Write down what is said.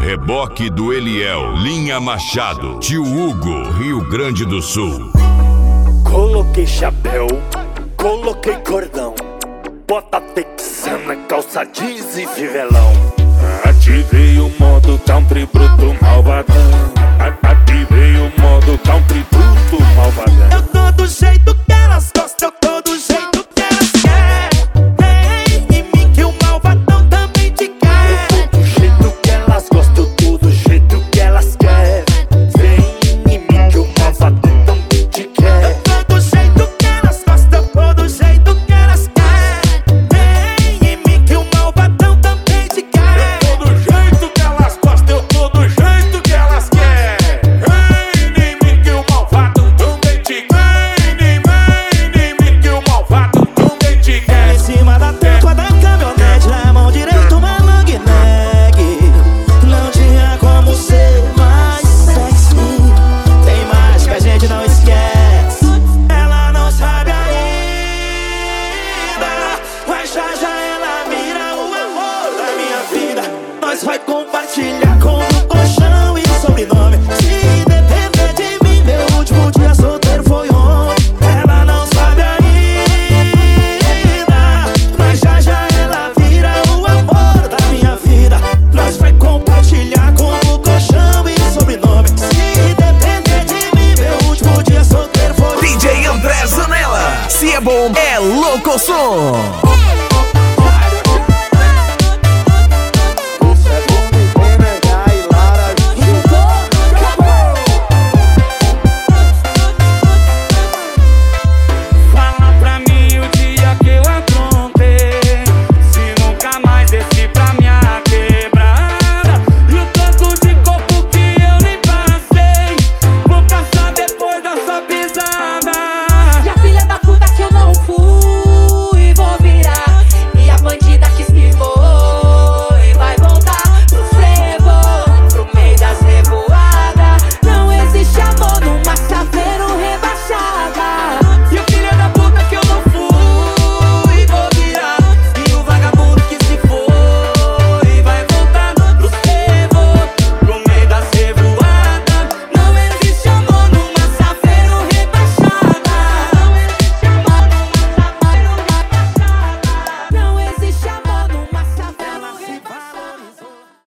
reboque do Eliel, linha Machado, tio Hugo, Rio Grande do Sul. Coloquei chapéu, coloquei cordão, bota texana, calça jeans e fivelão. Ativei o modo country bruto malvadão. Ativei o modo country bruto malvadão. Eu tô do jeito que elas gostam, eu tô do jeito que elas querem. Vem em mim que o malvadão também te quer. Eu tô do jeito que elas gostam, eu tô do jeito que elas querem. Vem em mim que o malvadão também te quer. Eu tô do jeito que elas gostam, eu tô do jeito que elas querem. Vem em mim que o malvadão também te quer. Eu tô do jeito que elas gostam, eu tô do jeito que elas querem. Vem em mim que o malvado também te quer. Vem em mim que o malvado também te quer. Em cima da tampa da caminhonete, na mão direita uma long neck. Não tinha como ser mais sexy. Tem mais que a gente não esquece. Ela não sabe ainda, mas já já ela vira o amor da minha vida. Nós vai compartilhar com o colchão e sobrenome. Se depender de mim, meu último dia solteiro foi ontem. Ela não sabe ainda, mas já já ela vira o amor da minha vida. Nós vai compartilhar com o colchão e sobrenome. Se depender de mim, meu último dia solteiro foi ontem. DJ André Zanella, se é bom, é louco som.